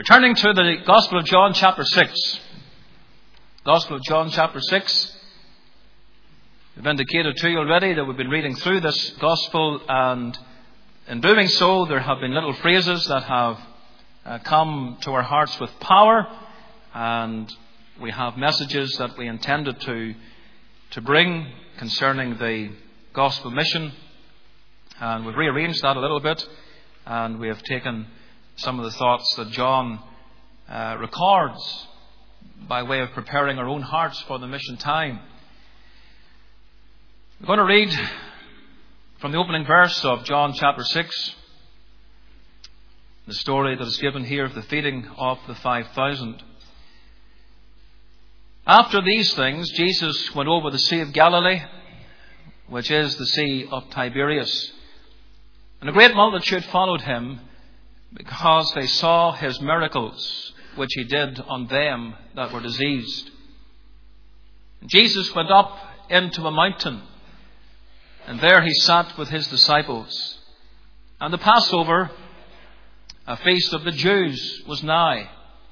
We're turning to the Gospel of John chapter 6. Gospel of John chapter 6. We've indicated to you already that we've been reading through this Gospel, and in doing so there have been little phrases that have come to our hearts with power, and we have messages that we intended to bring concerning the Gospel mission, and we've rearranged that a little bit, and we have taken some of the thoughts that John records by way of preparing our own hearts for the mission time. We're going to read from the opening verse of John chapter 6, the story that is given here of the feeding of the 5,000. After these things, Jesus went over the Sea of Galilee, which is the Sea of Tiberias. And a great multitude followed him, because they saw his miracles, which he did on them that were diseased. Jesus went up into a mountain, and there he sat with his disciples. And the Passover, a feast of the Jews, was nigh.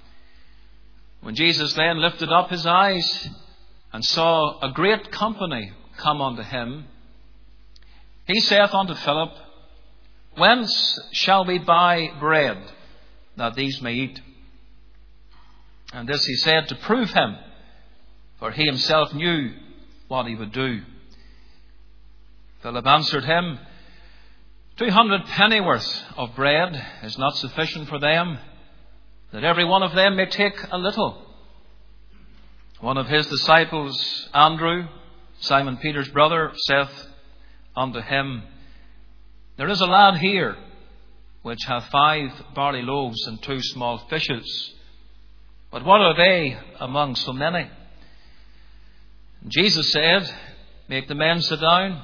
When Jesus then lifted up his eyes and saw a great company come unto him, he saith unto Philip, Whence shall we buy bread that these may eat? And this he said to prove him, for he himself knew what he would do. Philip answered him, 200 pennyworth of bread is not sufficient for them, that every one of them may take a little. One of his disciples, Andrew, Simon Peter's brother, saith unto him, There is a lad here which hath 5 barley loaves and 2 small fishes. But what are they among so many? And Jesus said, Make the men sit down.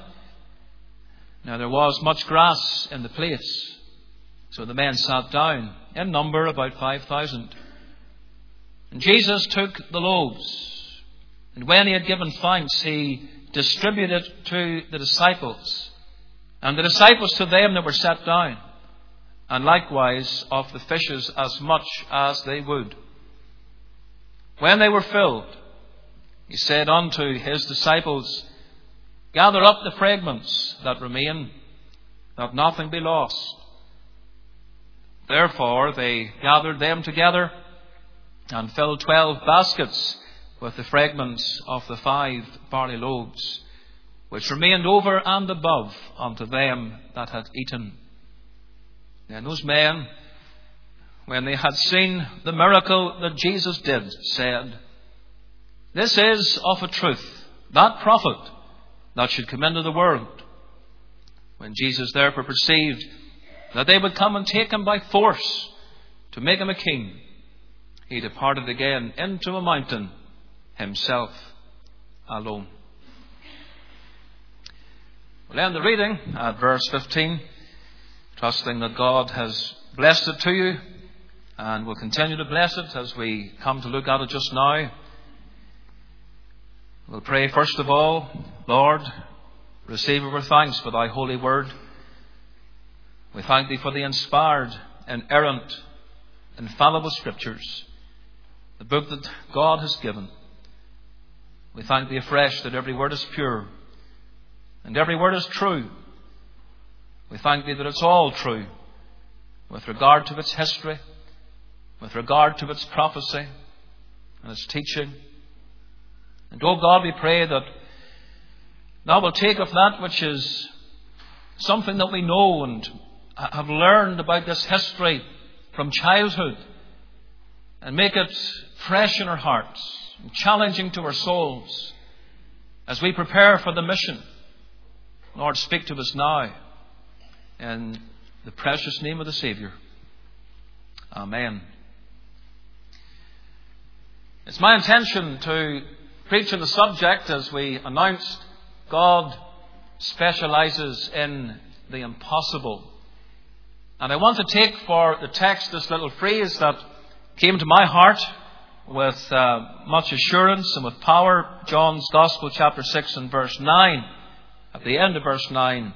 Now there was much grass in the place, so the men sat down, in number about 5,000. And Jesus took the loaves, and when he had given thanks, he distributed to the disciples, and the disciples to them that were set down, and likewise of the fishes as much as they would. When they were filled, he said unto his disciples, Gather up the fragments that remain, that nothing be lost. Therefore they gathered them together, and filled 12 baskets with the fragments of the 5 barley loaves, which remained over and above unto them that had eaten. Then those men, when they had seen the miracle that Jesus did, said, This is of a truth that prophet that should come into the world. When Jesus therefore perceived that they would come and take him by force to make him a king, he departed again into a mountain, himself alone. We'll end the reading at verse 15, trusting that God has blessed it to you and will continue to bless it as we come to look at it just now. We'll pray first of all, Lord, receive our thanks for thy holy word. We thank thee for the inspired, inerrant, infallible scriptures, the book that God has given. We thank thee afresh that every word is pure and every word is true. We thank thee that it's all true with regard to its history, with regard to its prophecy and its teaching. And, oh God, we pray that thou wilt take of that which is something that we know and have learned about this history from childhood, and make it fresh in our hearts and challenging to our souls as we prepare for the mission. Lord, speak to us now in the precious name of the Saviour. Amen. It's my intention to preach on the subject, as we announced, God specializes in the impossible. And I want to take for the text this little phrase that came to my heart with much assurance and with power. John's Gospel chapter 6 and verse 9. At the end of verse 9.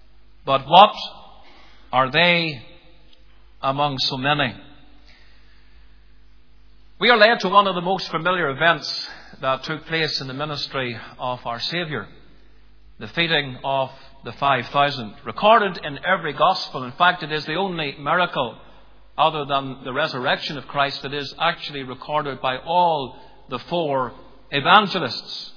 But what are they among so many? We are led to one of the most familiar events that took place in the ministry of our Saviour, the feeding of the 5,000, recorded in every Gospel. In fact, it is the only miracle other than the resurrection of Christ that is actually recorded by all the four evangelists.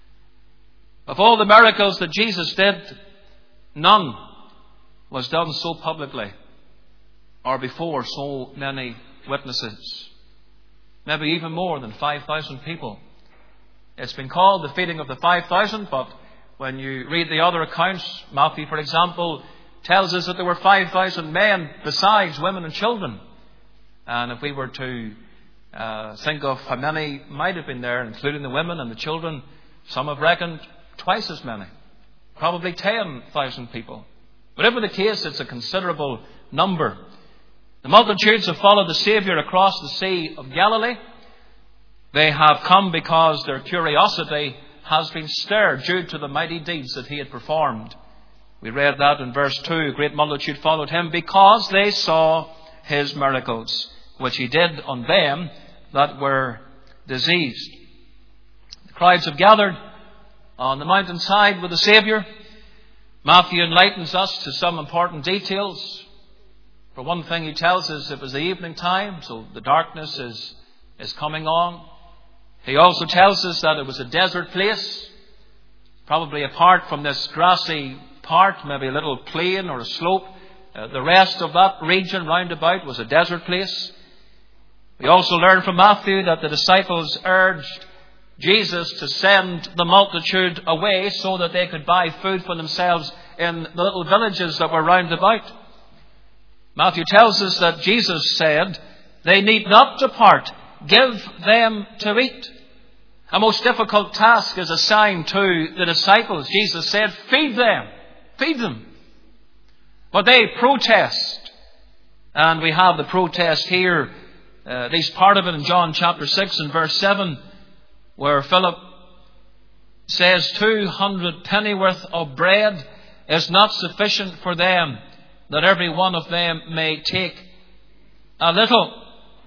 Of all the miracles that Jesus did, none was done so publicly or before so many witnesses. Maybe even more than 5,000 people. It's been called the feeding of the 5,000, but when you read the other accounts, Matthew, for example, tells us that there were 5,000 men besides women and children. And if we were to think of how many might have been there, including the women and the children, some have reckoned twice as many. Probably 10,000 people. Whatever the case, it's a considerable number. The multitudes have followed the Saviour across the Sea of Galilee. They have come because their curiosity has been stirred due to the mighty deeds that he had performed. We read that in verse 2. A great multitude followed him because they saw his miracles, which he did on them that were diseased. The crowds have gathered on the mountainside with the Saviour. Matthew enlightens us to some important details. For one thing, he tells us it was the evening time, so the darkness is coming on. He also tells us that it was a desert place, probably apart from this grassy part, maybe a little plain or a slope. The rest of that region round about was a desert place. We also learn from Matthew that the disciples urged Jesus to send the multitude away so that they could buy food for themselves in the little villages that were round about. Matthew tells us that Jesus said, "They need not depart, give them to eat." A most difficult task is assigned to the disciples. Jesus said, "Feed them, feed them." But they protest. And we have the protest here, at least part of it in John chapter 6 and verse 7, where Philip says 200 pennyworth of bread is not sufficient for them, that every one of them may take a little.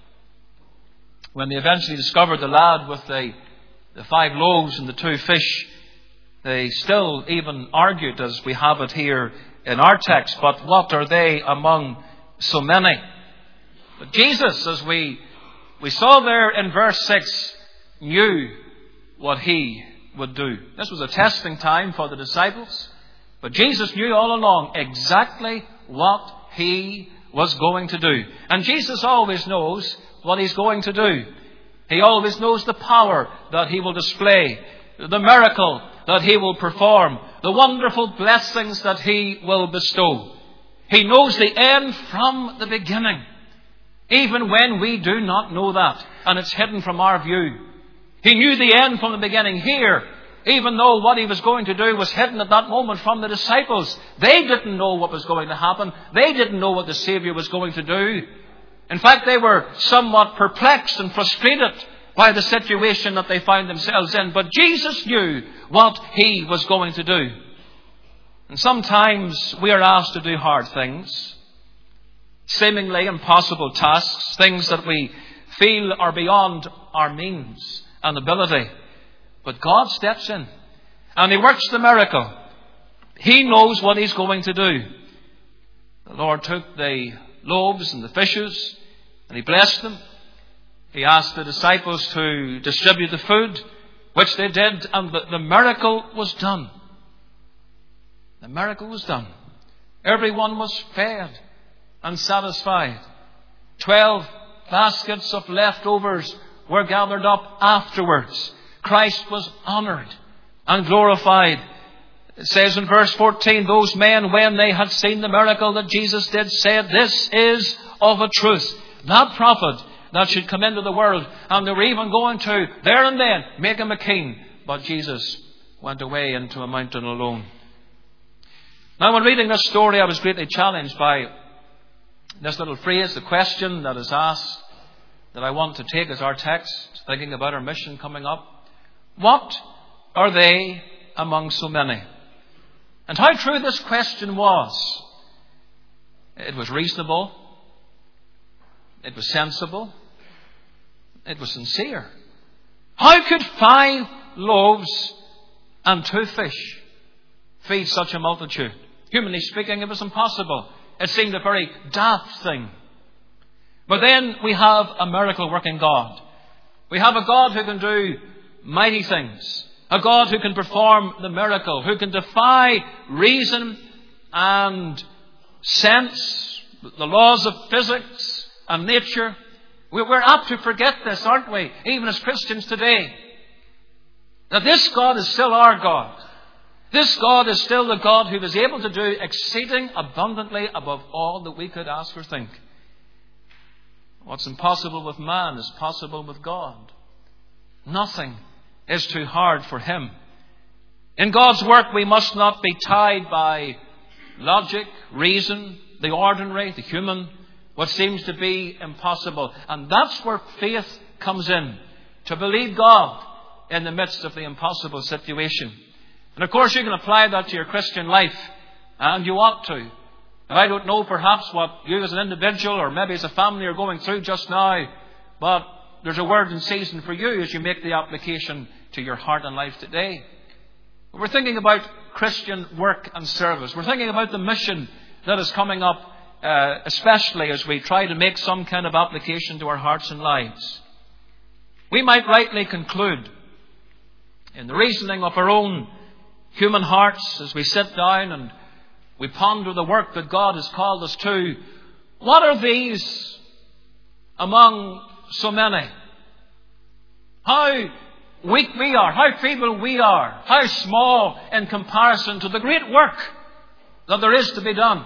When they eventually discovered the lad with the 5 loaves and the 2 fish, they still even argued, as we have it here in our text, but what are they among so many? But Jesus, as we saw there in verse 6, knew what he would do. This was a testing time for the disciples, but Jesus knew all along exactly what he was going to do. And Jesus always knows what he's going to do. He always knows the power that he will display, the miracle that he will perform, the wonderful blessings that he will bestow. He knows the end from the beginning, even when we do not know that, and it's hidden from our view. He knew the end from the beginning here, even though what he was going to do was hidden at that moment from the disciples. They didn't know what was going to happen. They didn't know what the Saviour was going to do. In fact, they were somewhat perplexed and frustrated by the situation that they found themselves in. But Jesus knew what he was going to do. And sometimes we are asked to do hard things, seemingly impossible tasks, things that we feel are beyond our means and ability. But God steps in and he works the miracle. He knows what he's going to do. The Lord took the loaves and the fishes and he blessed them. He asked the disciples to distribute the food, which they did, and the miracle was done. The miracle was done. Everyone was fed and satisfied. 12 baskets of leftovers were gathered up afterwards. Christ was honoured and glorified. It says in verse 14, those men, when they had seen the miracle that Jesus did, said, "This is of a truth that prophet that should come into the world." And they were even going to, there and then, make him a king. But Jesus went away into a mountain alone. Now, when reading this story, I was greatly challenged by this little phrase, the question that is asked, that I want to take as our text, thinking about our mission coming up. What are they among so many? And how true this question was. It was reasonable. It was sensible. It was sincere. How could 5 loaves and 2 fish feed such a multitude? Humanly speaking, it was impossible. It seemed a very daft thing. But then we have a miracle-working God. We have a God who can do mighty things. A God who can perform the miracle, who can defy reason and sense, the laws of physics and nature. We're apt to forget this, aren't we? Even as Christians today. That this God is still our God. This God is still the God who is able to do exceeding abundantly above all that we could ask or think. What's impossible with man is possible with God. Nothing is too hard for Him. In God's work, we must not be tied by logic, reason, the ordinary, the human, what seems to be impossible. And that's where faith comes in, to believe God in the midst of the impossible situation. And of course, you can apply that to your Christian life, and you ought to. And I don't know perhaps what you as an individual or maybe as a family are going through just now, but there's a word in season for you as you make the application to your heart and life today. We're thinking about Christian work and service. We're thinking about the mission that is coming up, especially as we try to make some kind of application to our hearts and lives. We might rightly conclude, in the reasoning of our own human hearts, as we sit down and we ponder the work that God has called us to, what are these among so many? How weak we are, how feeble we are, how small in comparison to the great work that there is to be done.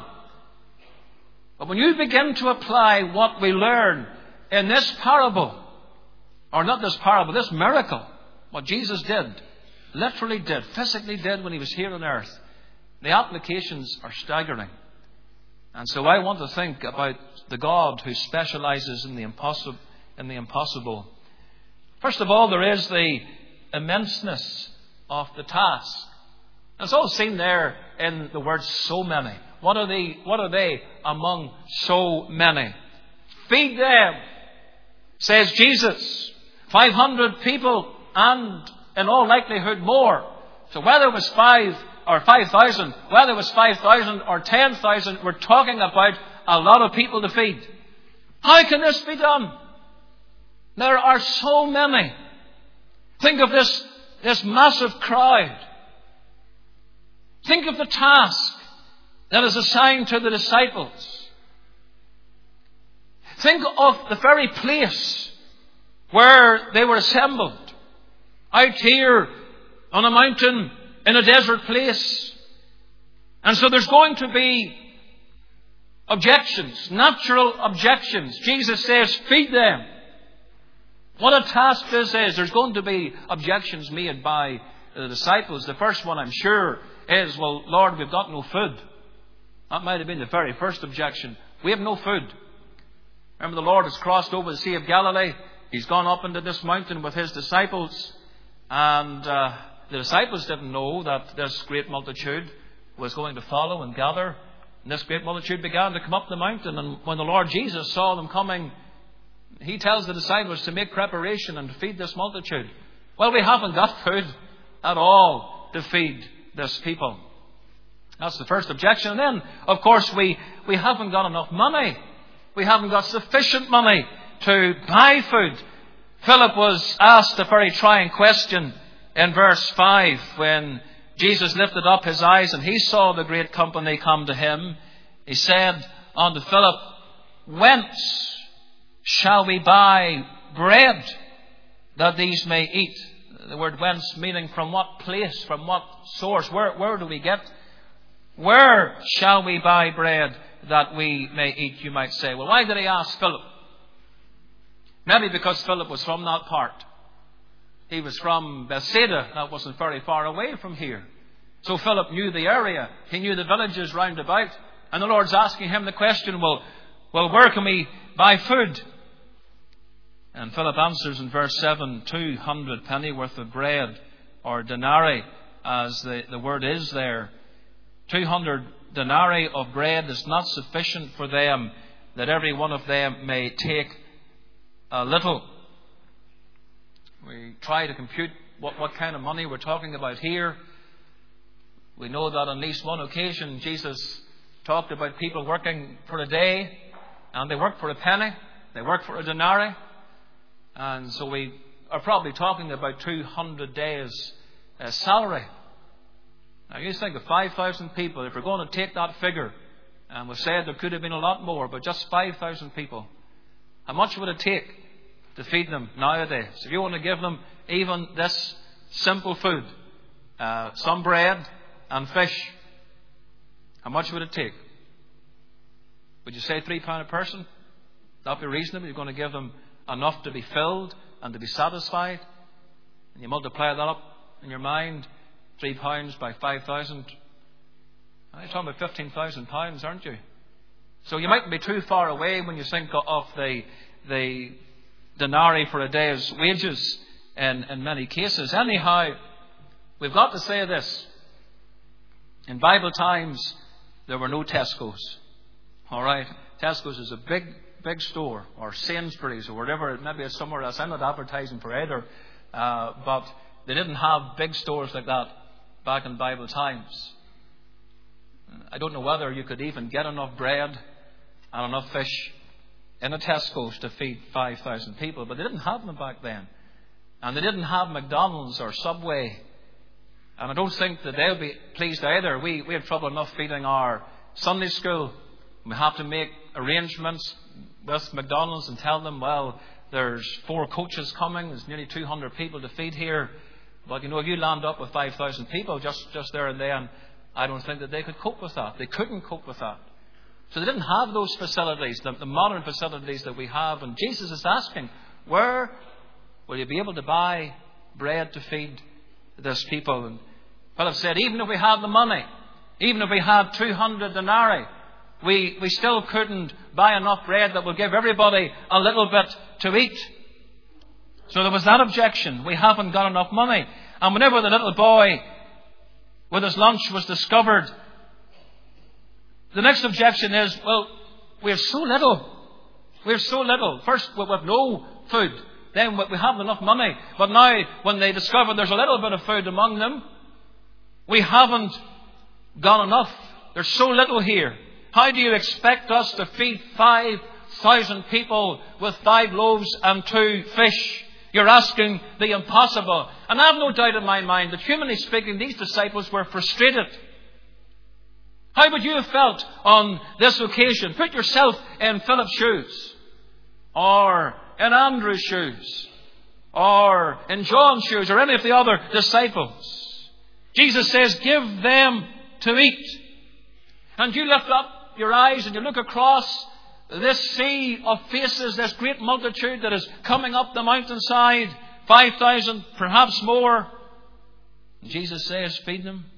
But when you begin to apply what we learn in this parable, or not this parable, this miracle, what Jesus did, literally did, physically did when He was here on earth, the applications are staggering. And so I want to think about the God who specializes in the impossible. First of all, there is the immenseness of the task. It's all seen there in the word so many. What are they among so many? Feed them, says Jesus. 500 people and in all likelihood more. So whether it was 5 or 5,000, whether it was 5,000 or 10,000, we're talking about a lot of people to feed. How can this be done? There are so many. Think of this massive crowd. Think of the task that is assigned to the disciples. Think of the very place where they were assembled. Out here on a mountain in a desert place. And so there's going to be objections, natural objections. Jesus says, feed them. What a task this is. There's going to be objections made by the disciples. The first one, I'm sure, is, well, Lord, we've got no food. That might have been the very first objection. We have no food. Remember, the Lord has crossed over the Sea of Galilee. He's gone up into this mountain with His disciples. And the disciples didn't know that this great multitude was going to follow and gather. And this great multitude began to come up the mountain. And when the Lord Jesus saw them coming, He tells the disciples to make preparation and to feed this multitude. Well, we haven't got food at all to feed this people. That's the first objection. And then, of course, we haven't got enough money. We haven't got sufficient money to buy food. Philip was asked a very trying question in verse 5 when Jesus lifted up His eyes and He saw the great company come to Him. He said unto Philip, whence shall we buy bread that these may eat? The word whence meaning from what place, from what source, where do we get? Where shall we buy bread that we may eat, you might say. Well, why did He ask Philip? Maybe because Philip was from that part. He was from Bethsaida. That wasn't very far away from here. So Philip knew the area. He knew the villages round about. And the Lord's asking him the question, well, where can we buy food? And Philip answers in verse 7, 200 pennyworth of bread, or denarii, as the word is there. 200 denarii of bread is not sufficient for them, that every one of them may take a little. We try to compute what kind of money we're talking about here. We know that on at least one occasion Jesus talked about people working for a day, and they work for a penny, they work for a denarii. And so we are probably talking about 200 days' salary. Now you think of 5,000 people. If we're going to take that figure, and we've said there could have been a lot more, but just 5,000 people, how much would it take to feed them nowadays? If you want to give them even this simple food, some bread and fish, how much would it take? Would you say £3 a person? Would that be reasonable? You're going to give them enough to be filled and to be satisfied? And you multiply that up in your mind, £3 by 5,000. You're talking about £15,000, aren't you? So you mightn't be too far away when you think of the denarii for a day's wages in many cases. Anyhow, we've got to say this. In Bible times, there were no Tesco's. All right? Tesco's is a big store, or Sainsbury's, or whatever. Maybe it's somewhere else. I'm not advertising for either. But they didn't have big stores like that back in Bible times. I don't know whether you could even get enough bread and enough fish in a Tesco's to feed 5,000 people. But they didn't have them back then. And they didn't have McDonald's or Subway. And I don't think that they'll be pleased either. We have trouble enough feeding our Sunday school. We have to make arrangements with McDonald's and tell them, well, there's 4 coaches coming. There's nearly 200 people to feed here. But, if you land up with 5,000 people just there and then, I don't think that they could cope with that. They couldn't cope with that. So they didn't have those facilities, the modern facilities that we have. And Jesus is asking, where will you be able to buy bread to feed this people? And Philip said, even if we had the money, even if we had 200 denarii, we still couldn't buy enough bread that will give everybody a little bit to eat. So there was that objection. We haven't got enough money. And whenever the little boy with his lunch was discovered, the next objection is, well, we have so little. We have so little. First, we have no food. Then we have enough money. But now, when they discover there's a little bit of food among them, we haven't got enough. There's so little here. How do you expect us to feed 5,000 people with 5 loaves and 2 fish? You're asking the impossible. And I have no doubt in my mind that, humanly speaking, these disciples were frustrated. How would you have felt on this occasion? Put yourself in Philip's shoes, or in Andrew's shoes, or in John's shoes, or any of the other disciples. Jesus says, give them to eat. And you lift up your eyes and you look across this sea of faces, this great multitude that is coming up the mountainside, 5,000, perhaps more. And Jesus says, feed them.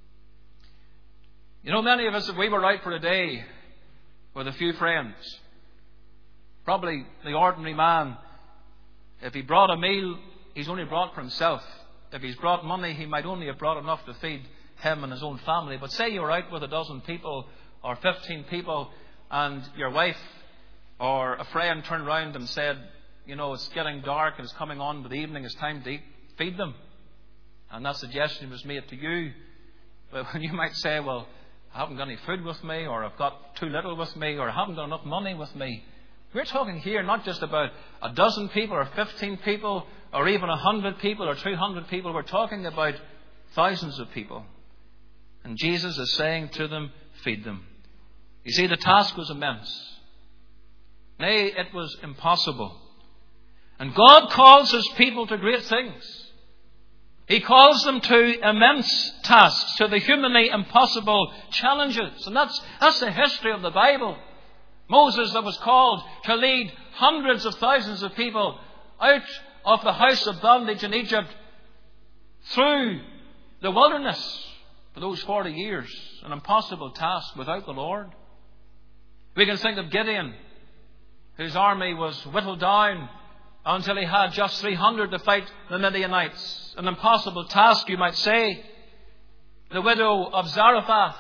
Many of us, if we were out for a day with a few friends, probably the ordinary man, if he brought a meal, he's only brought for himself. If he's brought money, he might only have brought enough to feed him and his own family. But say you're out with a dozen people or 15 people, and your wife or a friend turned round and said, it's getting dark and it's coming on with the evening, it's time to eat, feed them. And that suggestion was made to you. But you might say, well, I haven't got any food with me, or I've got too little with me, or I haven't got enough money with me. We're talking here not just about a dozen people or 15 people or even 100 people or 200 people. We're talking about thousands of people. And Jesus is saying to them, feed them. You see, the task was immense. Nay, it was impossible. And God calls His people to great things. He calls them to immense tasks, to the humanly impossible challenges. And that's the history of the Bible. Moses, that was called to lead hundreds of thousands of people out of the house of bondage in Egypt through the wilderness for those 40 years. An impossible task without the Lord. We can think of Gideon, whose army was whittled down until he had just 300 to fight the Midianites. An impossible task, you might say. The widow of Zarephath,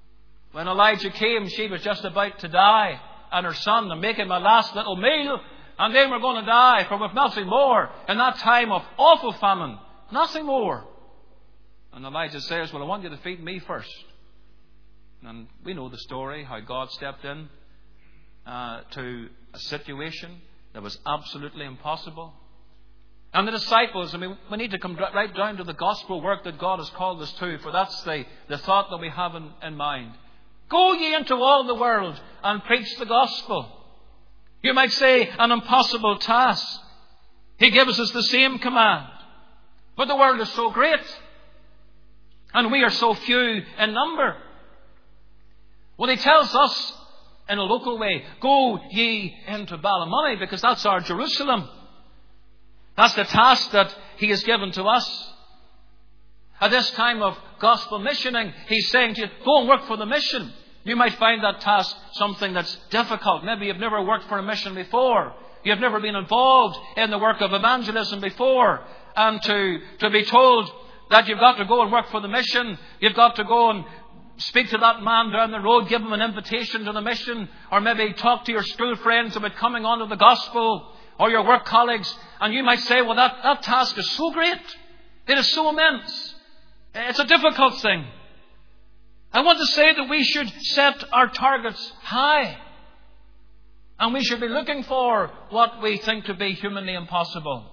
when Elijah came, she was just about to die, and her son, to make him a last little meal, and then we're going to die, for we've nothing more in that time of awful famine. Nothing more. And Elijah says, well, I want you to feed me first. And we know the story, how God stepped in to a situation that was absolutely impossible. And the disciples, we need to come right down to the gospel work that God has called us to, for that's the thought that we have in mind. Go ye into all the world and preach the gospel. You might say an impossible task. He gives us the same command. But the world is so great, and we are so few in number. Well, he tells us in a local way, go ye into Ballymoney, because that's our Jerusalem. That's the task that he has given to us. At this time of gospel missioning, he's saying to you, go and work for the mission. You might find that task something that's difficult. Maybe you've never worked for a mission before. You've never been involved in the work of evangelism before. And to be told that you've got to go and work for the mission, you've got to go and speak to that man down the road, give him an invitation to the mission, or maybe talk to your school friends about coming onto the gospel, or your work colleagues, and you might say, well, that task is so great. It is so immense. It's a difficult thing. I want to say that we should set our targets high. And we should be looking for what we think to be humanly impossible.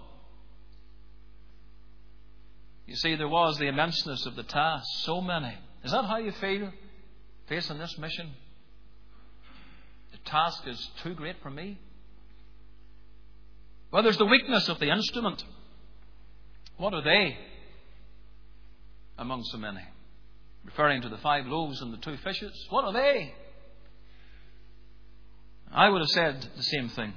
You see, there was the immenseness of the task. So many. Is that how you feel facing this mission? The task is too great for me. Well, there's the weakness of the instrument. What are they among so many? Referring to the 5 loaves and the 2 fishes. What are they? I would have said the same thing.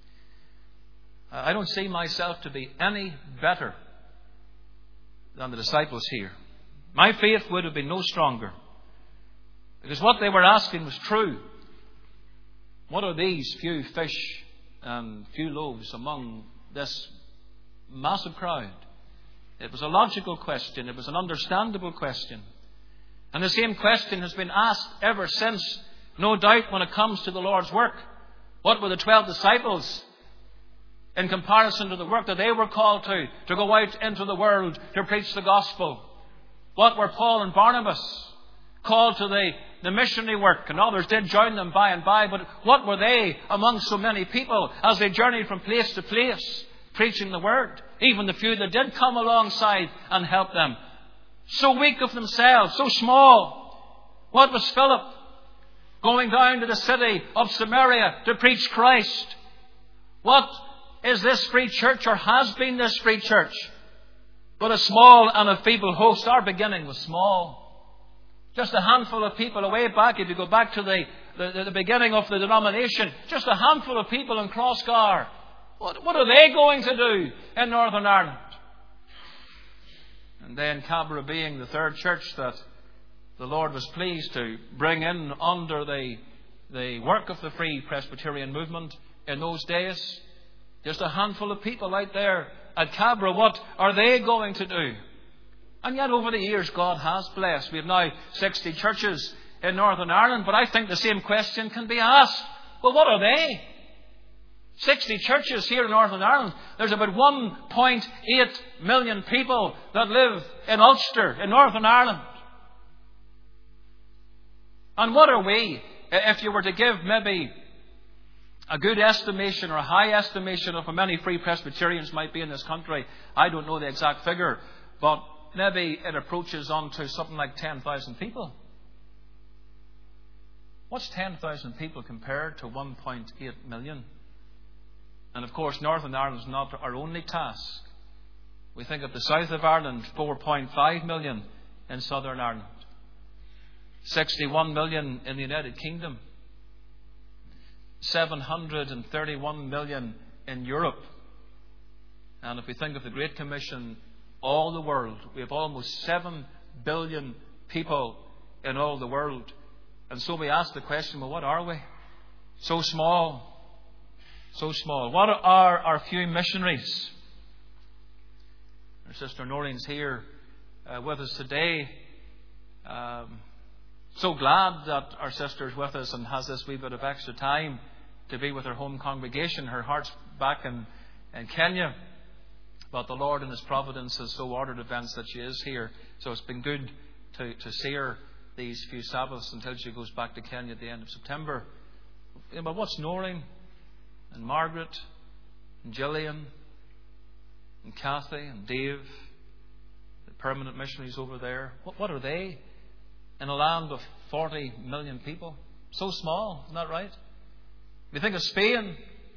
I don't see myself to be any better than the disciples here. My faith would have been no stronger, because what they were asking was true. What are these few fish and few loaves among this massive crowd? It was a logical question. It was an understandable question. And the same question has been asked ever since, no doubt, when it comes to the Lord's work. What were the 12 disciples in comparison to the work that they were called to go out into the world to preach the gospel? What were Paul and Barnabas called to the missionary work? And others did join them by and by, but what were they among so many people as they journeyed from place to place preaching the word? Even the few that did come alongside and help them. So weak of themselves, so small. What was Philip going down to the city of Samaria to preach Christ? What is this free church, or has been this free church, but a small and a feeble host? Our beginning was small. Just a handful of people away back. If you go back to the beginning of the denomination, just a handful of people in Crossgar. What are they going to do in Northern Ireland? And then Cabra being the 3rd church that the Lord was pleased to bring in under the work of the Free Presbyterian movement in those days. Just a handful of people out there at Cabra. What are they going to do? And yet over the years God has blessed. We have now 60 churches in Northern Ireland, but I think the same question can be asked. Well, what are they? 60 churches here in Northern Ireland. There's about 1.8 million people that live in Ulster, in Northern Ireland. And what are we? If you were to give maybe a good estimation or a high estimation of how many Free Presbyterians might be in this country, I don't know the exact figure, but maybe it approaches on to something like 10,000 people. What's 10,000 people compared to 1.8 million? And of course, Northern Ireland is not our only task. We think of the south of Ireland, 4.5 million in Southern Ireland, 61 million in the United Kingdom, 731 million in Europe. And if we think of the Great Commission, all the world, we have almost 7 billion people in all the world. And so we ask the question, well, what are we? So small. So small. What are our few missionaries? Our sister Noreen's here with us today. So glad that our sister's with us and has this wee bit of extra time to be with her home congregation. Her heart's back in Kenya. But the Lord in His providence has so ordered events that she is here. So it's been good to see her these few Sabbaths until she goes back to Kenya at the end of September. But what's Noreen and Margaret and Gillian and Kathy and Dave, the permanent missionaries over there? What are they in a land of 40 million people? So small, isn't that right? We think of Spain.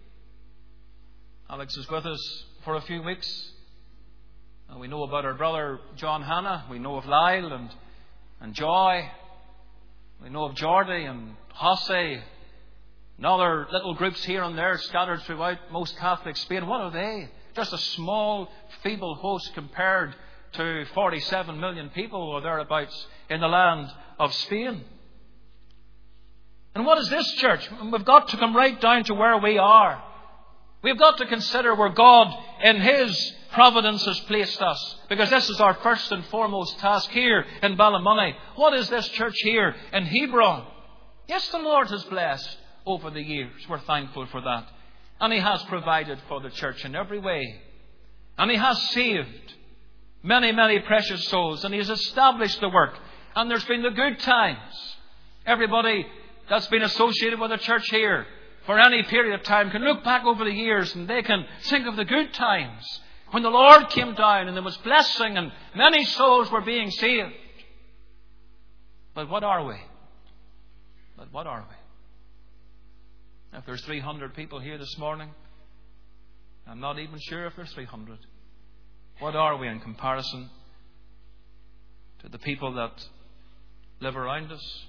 Alex is with us for a few weeks. And we know about our brother John Hannah. We know of Lyle and Joy. We know of Geordie and Hosse and other little groups here and there scattered throughout most Catholic Spain. What are they? Just a small, feeble host compared to 47 million people or thereabouts in the land of Spain. And what is this church? We've got to come right down to where we are. We've got to consider where God in His providence has placed us. Because this is our first and foremost task here in Ballymoney. What is this church here in Hebron? Yes, the Lord has blessed over the years. We're thankful for that. And He has provided for the church in every way. And He has saved many, many precious souls. And He has established the work. And there's been the good times. Everybody that's been associated with the church here for any period of time can look back over the years and they can think of the good times when the Lord came down and there was blessing and many souls were being saved. But what are we? But what are we? If there's 300 people here this morning, I'm not even sure if there's 300. What are we in comparison to the people that live around us?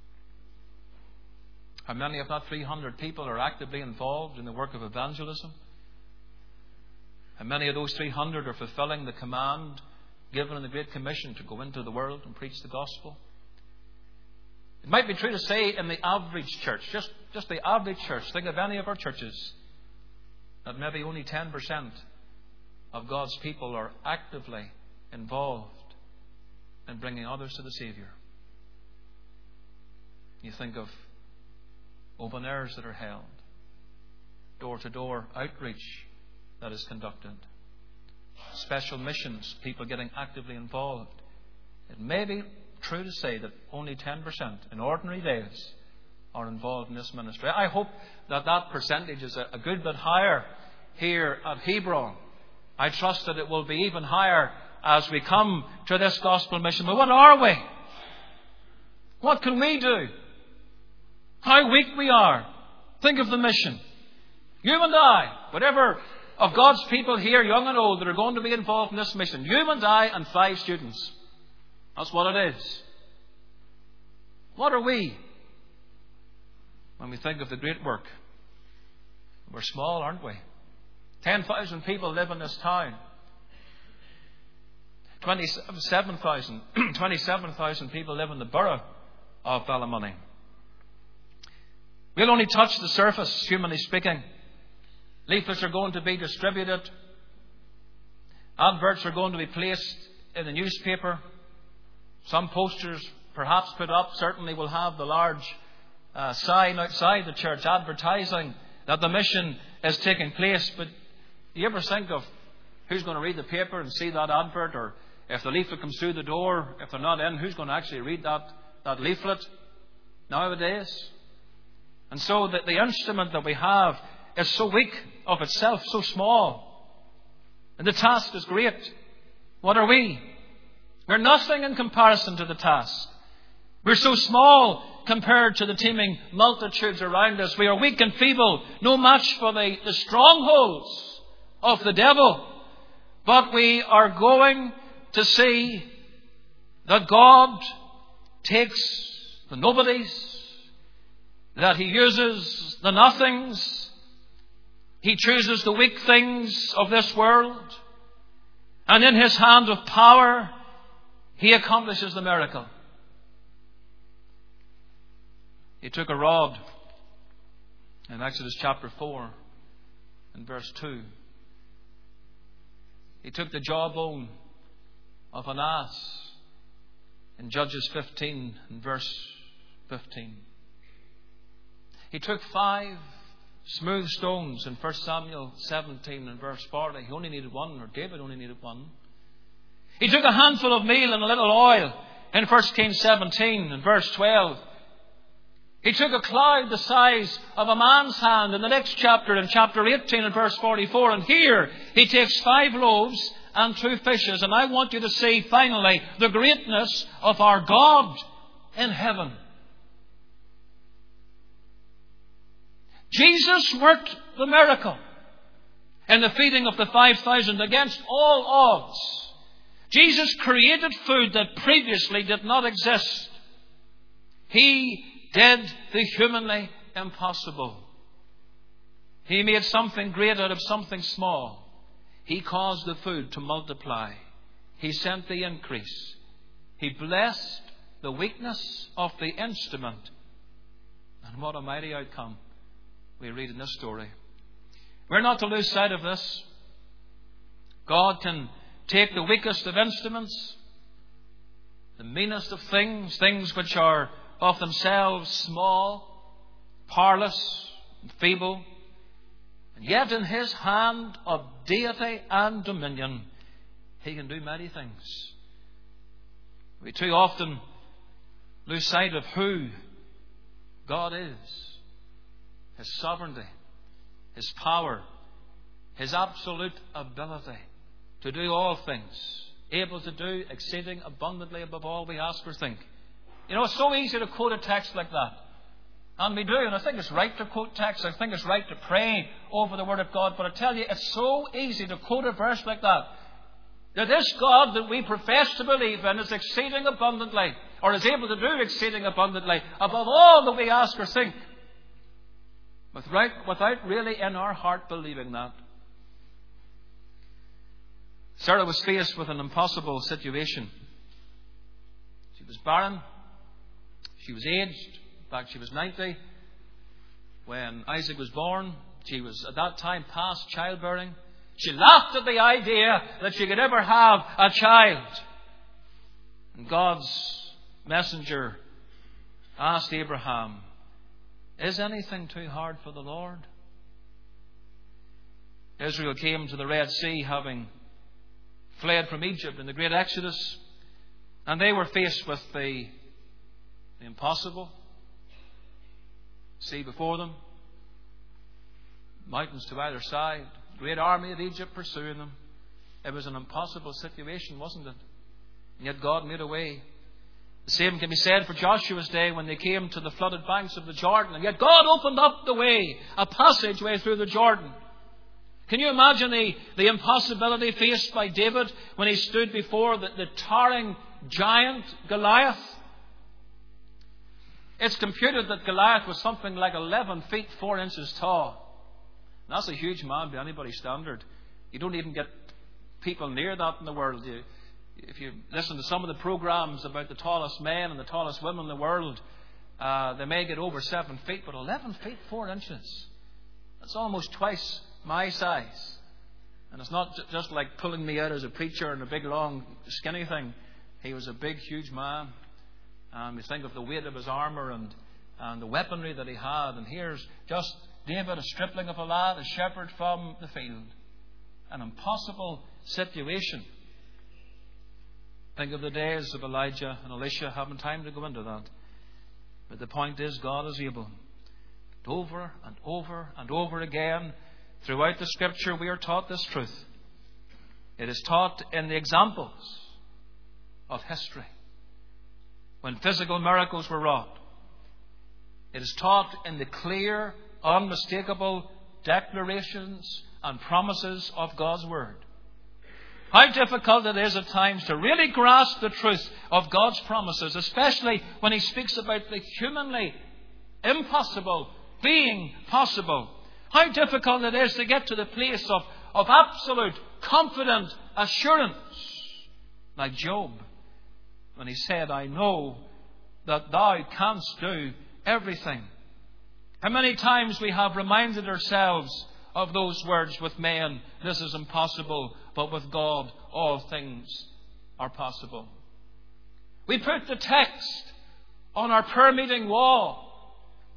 How many of that 300 people are actively involved in the work of evangelism? How many of those 300 are fulfilling the command given in the Great Commission to go into the world and preach the gospel? It might be true to say in the average church, just the average church, think of any of our churches, that maybe only 10% of God's people are actively involved in bringing others to the Saviour. You think of open airs that are held, door-to-door outreach that is conducted, special missions, people getting actively involved. It may be true to say that only 10% in ordinary days are involved in this ministry. I hope that percentage is a good bit higher here at Hebron. I trust that it will be even higher as we come to this gospel mission. But what are we? What can we do? How weak we are. Think of the mission. You and I, whatever of God's people here, young and old, that are going to be involved in this mission. You and I and 5 students. That's what it is. What are we when we think of the great work? We're small, aren't we? 10,000 people live in this town. 27,000 people live in the borough of Ballymoney. We'll only touch the surface, humanly speaking. Leaflets are going to be distributed. Adverts are going to be placed in the newspaper. Some posters perhaps put up. Certainly will have the large sign outside the church advertising that the mission is taking place. But do you ever think of who's going to read the paper and see that advert? Or if the leaflet comes through the door, if they're not in, who's going to actually read that leaflet nowadays? And so the instrument that we have is so weak of itself, so small. And the task is great. What are we? We're nothing in comparison to the task. We're so small compared to the teeming multitudes around us. We are weak and feeble, no match for the strongholds of the devil. But we are going to see that God takes the nobodies, that He uses the nothings. He chooses the weak things of this world. And in His hand of power, He accomplishes the miracle. He took a rod in Exodus chapter 4 and verse 2. He took the jawbone of an ass in Judges 15 and verse 15. He took 5 smooth stones in 1 Samuel 17 and verse 40. He only needed one, or David only needed one. He took a handful of meal and a little oil in 1 Kings 17 and verse 12. He took a cloud the size of a man's hand in the next chapter, in chapter 18 and verse 44. And here he takes 5 loaves and 2 fishes. And I want you to see finally the greatness of our God in heaven. Jesus worked the miracle in the feeding of the 5,000 against all odds. Jesus created food that previously did not exist. He did the humanly impossible. He made something great out of something small. He caused the food to multiply. He sent the increase. He blessed the weakness of the instrument. And what a mighty outcome we read in this story. We're not to lose sight of this. God can take the weakest of instruments, the meanest of things, things which are of themselves small, powerless, and feeble, and yet in His hand of deity and dominion, He can do mighty things. We too often lose sight of who God is. His sovereignty, His power, His absolute ability to do all things, able to do exceeding abundantly above all we ask or think. You know, it's so easy to quote a text like that. And we do, and I think it's right to quote texts. I think it's right to pray over the Word of God. But I tell you, it's so easy to quote a verse like that. That this God that we profess to believe in is exceeding abundantly, or is able to do exceeding abundantly above all that we ask or think, without really in our heart believing that. Sarah was faced with an impossible situation. She was barren. She was aged. In fact, she was 90 when Isaac was born. She was at that time past childbearing. She laughed at the idea that she could ever have a child. And God's messenger asked Abraham, "Is anything too hard for the Lord?" Israel came to the Red Sea, having fled from Egypt in the great Exodus, and they were faced with the impossible. Sea before them, mountains to either side, great army of Egypt pursuing them. It was an impossible situation, wasn't it? And yet God made a way. The same can be said for Joshua's day when they came to the flooded banks of the Jordan. And yet God opened up the way, a passageway through the Jordan. Can you imagine the impossibility faced by David when he stood before the towering giant Goliath? It's computed that Goliath was something like 11 feet 4 inches tall. And that's a huge man by anybody's standard. You don't even get people near that in the world. If you listen to some of the programs about the tallest men and the tallest women in the world, they may get over 7 feet, but 11 feet 4 inches. That's almost twice my size. And it's not just like pulling me out as a preacher and a big, long, skinny thing. He was a big, huge man. And we think of the weight of his armour and the weaponry that he had. And here's just David, a stripling of a lad, a shepherd from the field. An impossible situation. Think of the days of Elijah and Elisha. Haven't time to go into that. But the point is, God is able. Over and over and over again, throughout the Scripture, we are taught this truth. It is taught in the examples of history. When physical miracles were wrought. It is taught in the clear, unmistakable declarations and promises of God's Word. How difficult it is at times to really grasp the truth of God's promises, especially when He speaks about the humanly impossible being possible. How difficult it is to get to the place of absolute, confident assurance, like Job, when he said, "I know that Thou canst do everything." How many times we have reminded ourselves of those words, "With men this is impossible, but with God all things are possible." We put the text on our prayer meeting wall.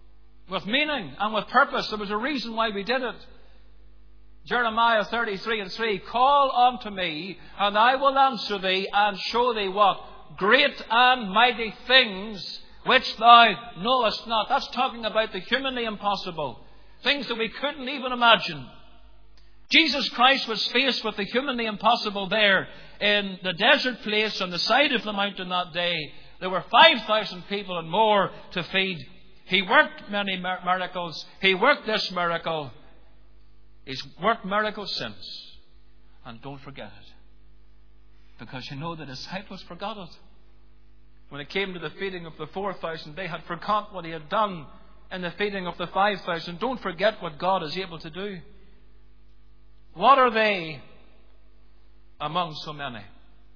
with meaning and with purpose. There was a reason why we did it. Jeremiah 33:3, call unto me, and I will answer thee, and show thee what? Great and mighty things which thou knowest not. That's talking about the humanly impossible. Things that we couldn't even imagine. Jesus Christ was faced with the humanly impossible there in the desert place on the side of the mountain that day. There were 5,000 people and more to feed. He worked many miracles. He worked this miracle. He's worked miracles since. And don't forget it. Because you know the disciples forgot it. When it came to the feeding of the 4,000, they had forgot what he had done in the feeding of the 5,000. Don't forget what God is able to do. What are they among so many?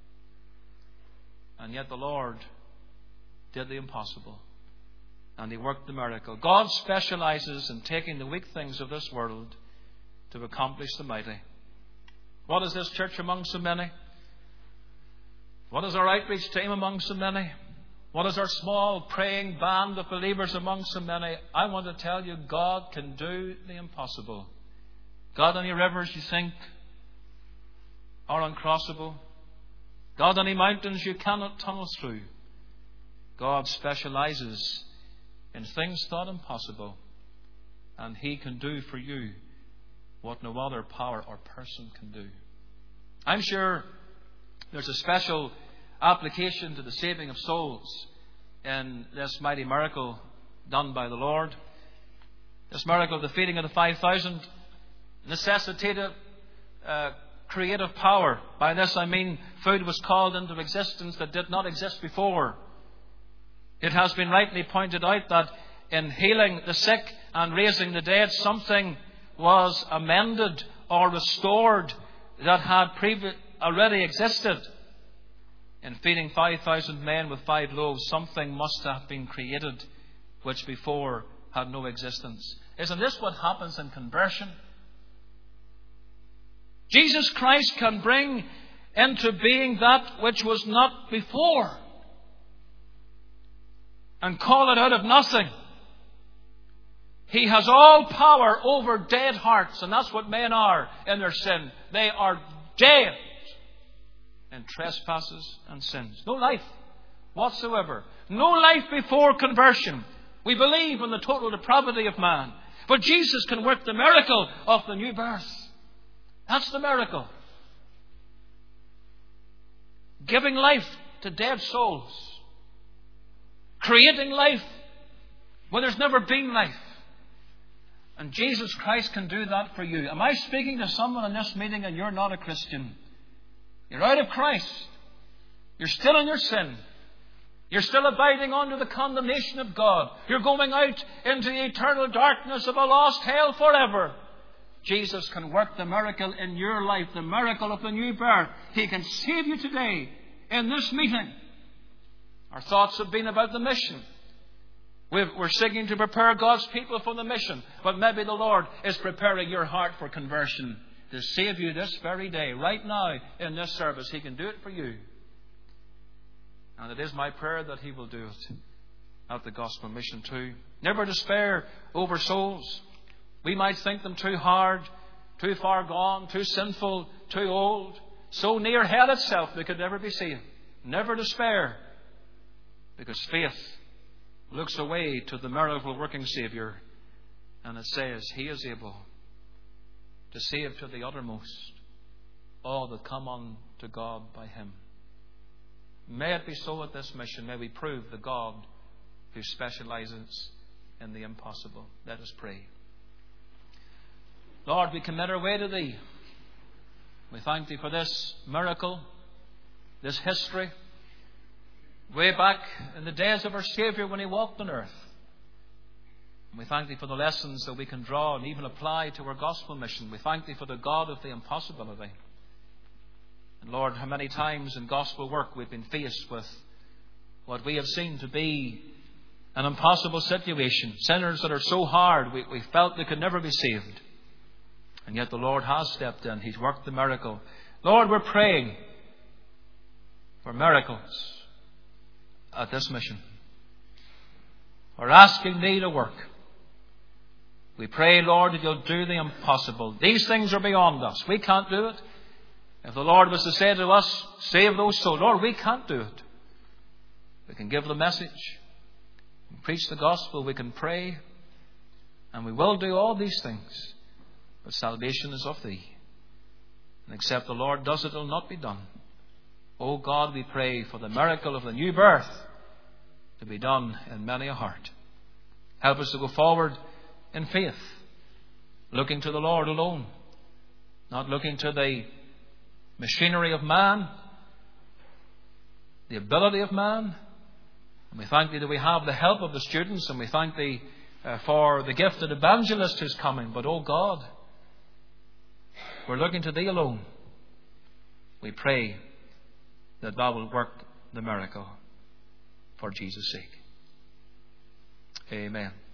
And yet the Lord did the impossible. And He worked the miracle. God specializes in taking the weak things of this world to accomplish the mighty. What is this church among so many? What is our outreach team among so many? What is our small praying band of believers among so many? I want to tell you, God can do the impossible. God, any rivers you think are uncrossable? God, any mountains you cannot tunnel through? God specializes in things thought impossible, and He can do for you what no other power or person can do. I'm sure there's a special application to the saving of souls in this mighty miracle done by the Lord. This miracle of the feeding of the 5,000 necessitated creative power. By this I mean food was called into existence that did not exist before. It has been rightly pointed out that in healing the sick and raising the dead, something was amended or restored that had already existed. In feeding 5,000 men with 5 loaves, something must have been created which before had no existence. Isn't this what happens in conversion? Jesus Christ can bring into being that which was not before and call it out of nothing. He has all power over dead hearts, and that's what men are in their sin. They are dead in trespasses and sins. No life whatsoever. No life before conversion. We believe in the total depravity of man. But Jesus can work the miracle of the new birth. That's the miracle. Giving life to dead souls. Creating life where there's never been life. And Jesus Christ can do that for you. Am I speaking to someone in this meeting and you're not a Christian? You're out of Christ. You're still in your sin. You're still abiding under the condemnation of God. You're going out into the eternal darkness of a lost hell forever. Jesus can work the miracle in your life, the miracle of the new birth. He can save you today in this meeting. Our thoughts have been about the mission. We're seeking to prepare God's people for the mission. But maybe the Lord is preparing your heart for conversion to save you this very day, right now in this service. He can do it for you. And it is my prayer that He will do it at the Gospel Mission too. Never despair over souls. We might think them too hard, too far gone, too sinful, too old, so near hell itself they could never be saved. Never despair, because faith looks away to the miracle working Saviour, and it says He is able to save to the uttermost all that come unto God by Him. May it be so at this mission. May we prove the God who specializes in the impossible. Let us pray. Lord, we commit our way to Thee. We thank Thee for this miracle, this history, way back in the days of our Saviour when He walked on earth. And we thank Thee for the lessons that we can draw and even apply to our gospel mission. We thank Thee for the God of the impossibility. And Lord, how many times in gospel work we've been faced with what we have seen to be an impossible situation. Sinners that are so hard we felt they could never be saved. And yet the Lord has stepped in. He's worked the miracle. Lord, we're praying for miracles at this mission. We're asking Thee to work. We pray, Lord, that you'll do the impossible. These things are beyond us. We can't do it. If the Lord was to say to us, save those souls, Lord, we can't do it. We can give the message, we can preach the gospel, we can pray, and we will do all these things. But salvation is of thee. And except the Lord does it, it will not be done. O God, we pray for the miracle of the new birth to be done in many a heart. Help us to go forward in faith, looking to the Lord alone, not looking to the machinery of man, the ability of man. And we thank thee that we have the help of the students, and we thank thee for the gifted evangelist who's coming. But, oh God, we're looking to thee alone. We pray that thou wilt work the miracle for Jesus' sake. Amen.